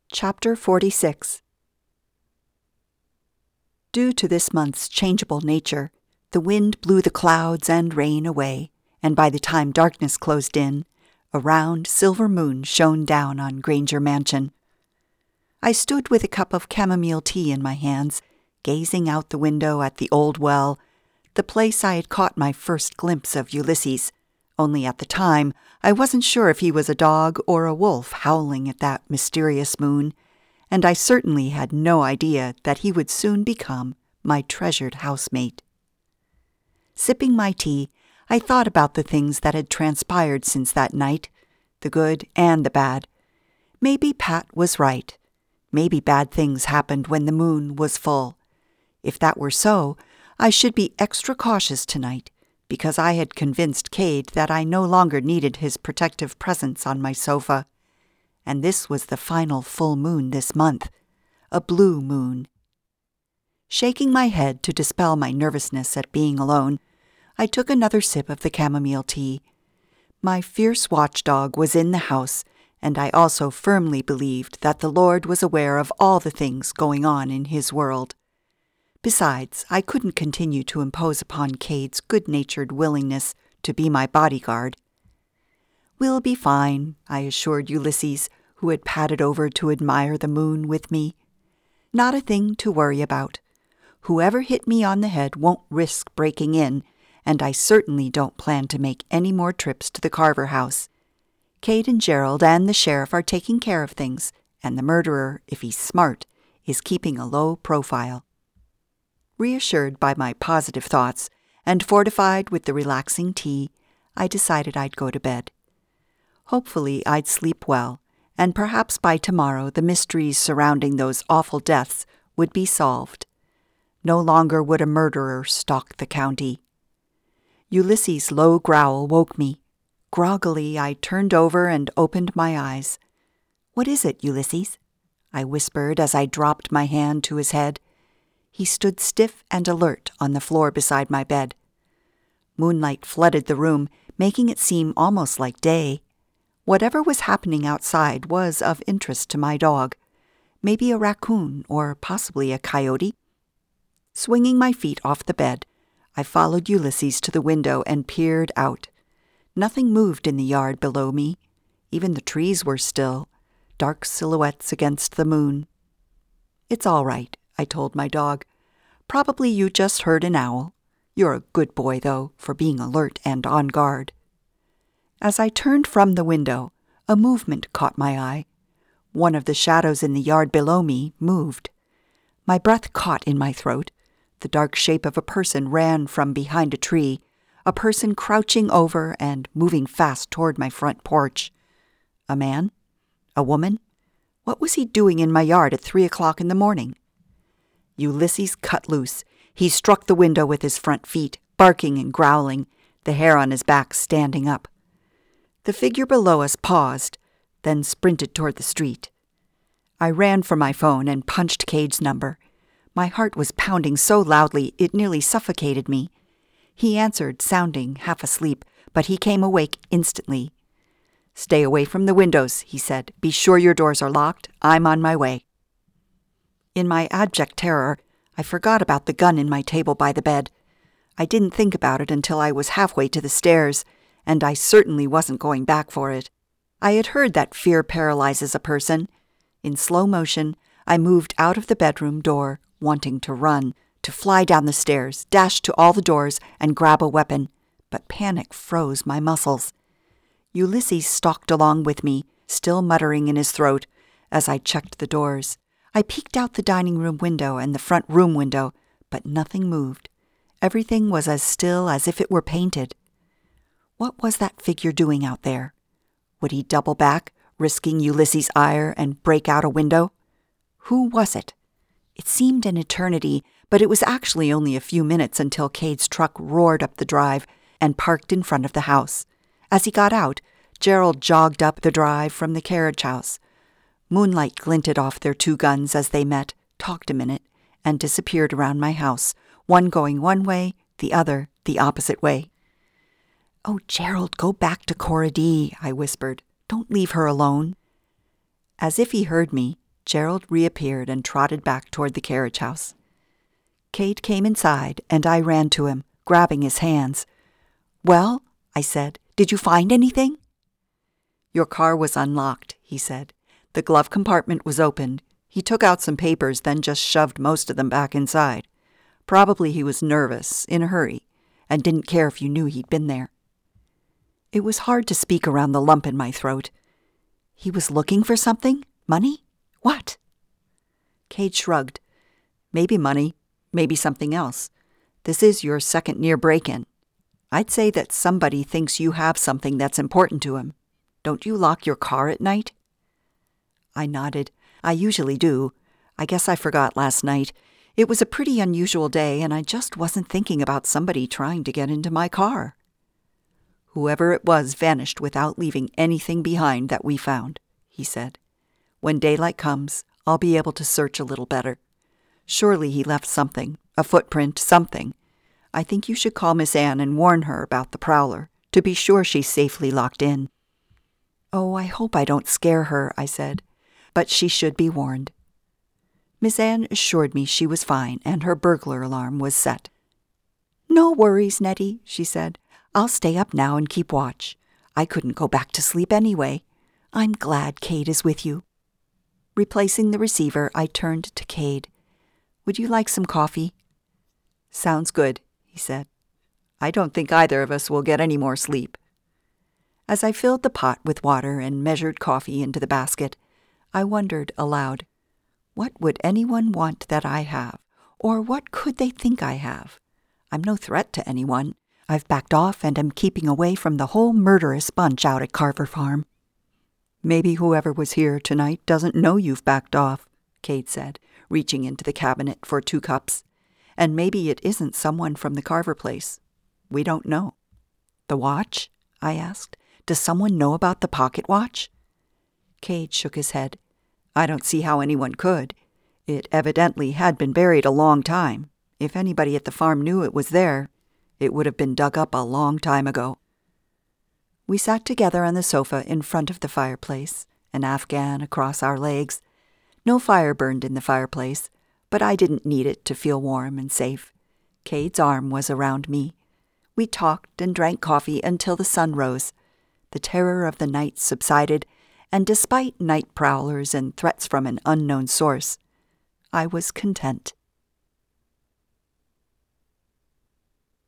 Chapter 46. Due to this month's changeable nature, the wind blew the clouds and rain away, and by the time darkness closed in, a round silver moon shone down on Granger Mansion. I stood with a cup of chamomile tea in my hands, gazing out the window at the old well, the place I had caught my first glimpse of Ulysses, only at the time I wasn't sure if he was a dog or a wolf howling at that mysterious moon, and I certainly had no idea that he would soon become my treasured housemate. Sipping my tea, I thought about the things that had transpired since that night, the good and the bad. Maybe Pat was right. Maybe bad things happened when the moon was full. If that were so, I should be extra cautious tonight, because I had convinced Cade that I no longer needed his protective presence on my sofa. And this was the final full moon this month, a blue moon. Shaking my head to dispel my nervousness at being alone, I took another sip of the chamomile tea. My fierce watchdog was in the house, and I also firmly believed that the Lord was aware of all the things going on in his world. Besides, I couldn't continue to impose upon Cade's good-natured willingness to be my bodyguard. "We'll be fine," I assured Ulysses, who had padded over to admire the moon with me. "Not a thing to worry about. Whoever hit me on the head won't risk breaking in, and I certainly don't plan to make any more trips to the Carver house. Cade and Gerald and the sheriff are taking care of things, and the murderer, if he's smart, is keeping a low profile." Reassured by my positive thoughts and fortified with the relaxing tea, I decided I'd go to bed. Hopefully I'd sleep well, and perhaps by tomorrow the mysteries surrounding those awful deaths would be solved. No longer would a murderer stalk the county. Ulysses' low growl woke me. Groggily, I turned over and opened my eyes. "What is it, Ulysses?" I whispered as I dropped my hand to his head. He stood stiff and alert on the floor beside my bed. Moonlight flooded the room, making it seem almost like day. Whatever was happening outside was of interest to my dog. Maybe a raccoon or possibly a coyote. Swinging my feet off the bed, I followed Ulysses to the window and peered out. Nothing moved in the yard below me. Even the trees were still, dark silhouettes against the moon. "It's all right," I told my dog. "Probably you just heard an owl. You're a good boy, though, for being alert and on guard." As I turned from the window, a movement caught my eye. One of the shadows in the yard below me moved. My breath caught in my throat. The dark shape of a person ran from behind a tree, a person crouching over and moving fast toward my front porch. A man? A woman? What was he doing in my yard at 3 o'clock in the morning? Ulysses cut loose. He struck the window with his front feet, barking and growling, the hair on his back standing up. The figure below us paused, then sprinted toward the street. I ran for my phone and punched Cade's number. My heart was pounding so loudly it nearly suffocated me. He answered, sounding half asleep, but he came awake instantly. "Stay away from the windows," he said. "Be sure your doors are locked. I'm on my way." In my abject terror, I forgot about the gun in my table by the bed. I didn't think about it until I was halfway to the stairs, and I certainly wasn't going back for it. I had heard that fear paralyzes a person. In slow motion, I moved out of the bedroom door, wanting to run, to fly down the stairs, dash to all the doors, and grab a weapon, but panic froze my muscles. Ulysses stalked along with me, still muttering in his throat, as I checked the doors. I peeked out the dining room window and the front room window, but nothing moved. Everything was as still as if it were painted. What was that figure doing out there? Would he double back, risking Ulysses' ire, and break out a window? Who was it? It seemed an eternity, but it was actually only a few minutes until Cade's truck roared up the drive and parked in front of the house. As he got out, Gerald jogged up the drive from the carriage house. Moonlight glinted off their 2 guns as they met, talked a minute, and disappeared around my house, one going one way, the other the opposite way. "Oh, Gerald, go back to Cora D," I whispered. "Don't leave her alone." As if he heard me, Gerald reappeared and trotted back toward the carriage house. Cade came inside, and I ran to him, grabbing his hands. "Well," I said, "did you find anything?" "Your car was unlocked," he said. "The glove compartment was opened. He took out some papers, then just shoved most of them back inside. Probably he was nervous, in a hurry, and didn't care if you knew he'd been there." It was hard to speak around the lump in my throat. "He was looking for something? Money? What?" Cade shrugged. "Maybe money, maybe something else. This is your second near break-in. I'd say that somebody thinks you have something that's important to him. Don't you lock your car at night?" I nodded. "I usually do. I guess I forgot last night. It was a pretty unusual day, and I just wasn't thinking about somebody trying to get into my car." "Whoever it was vanished without leaving anything behind that we found," he said. "When daylight comes, I'll be able to search a little better. Surely he left something, a footprint, something. I think you should call Miss Anne and warn her about the prowler, to be sure she's safely locked in." "Oh, I hope I don't scare her," I said, "but she should be warned." Miss Anne assured me she was fine and her burglar alarm was set. "No worries, Nettie," she said. "I'll stay up now and keep watch. I couldn't go back to sleep anyway. I'm glad Cade is with you." Replacing the receiver, I turned to Cade. "Would you like some coffee?" "Sounds good," he said. "I don't think either of us will get any more sleep." As I filled the pot with water and measured coffee into the basket, I wondered aloud, what would anyone want that I have, or what could they think I have? I'm no threat to anyone. I've backed off and am keeping away from the whole murderous bunch out at Carver Farm. "Maybe whoever was here tonight doesn't know you've backed off," Cade said, reaching into the cabinet for 2 cups. "And maybe it isn't someone from the Carver place. We don't know." "The watch?" I asked. "Does someone know about the pocket watch?" Cade shook his head. "I don't see how anyone could. It evidently had been buried a long time. If anybody at the farm knew it was there, it would have been dug up a long time ago." We sat together on the sofa in front of the fireplace, an Afghan across our legs. No fire burned in the fireplace, but I didn't need it to feel warm and safe. Cade's arm was around me. We talked and drank coffee until the sun rose. The terror of the night subsided, and despite night prowlers and threats from an unknown source, I was content.